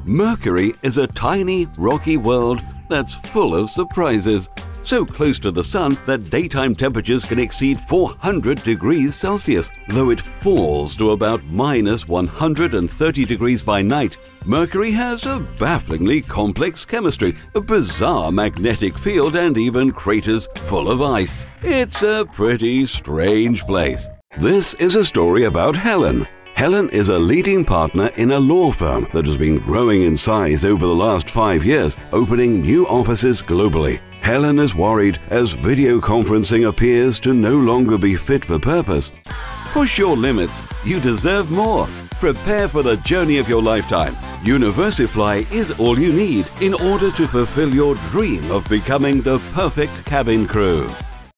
Mercury is a tiny, rocky world that's full of surprises. So close to the Sun that daytime temperatures can exceed 400 degrees Celsius, though it falls to about minus 130 degrees by night. Mercury has a bafflingly complex chemistry, a bizarre magnetic field, and even craters full of ice. It's a pretty strange place. This is a story about Helen. Helen is a leading partner in a law firm that has been growing in size over the last 5 years, opening new offices globally. Helen is worried as video conferencing appears to no longer be fit for purpose. Push your limits. You deserve more. Prepare for the journey of your lifetime. Universifly is all you need in order to fulfill your dream of becoming the perfect cabin crew.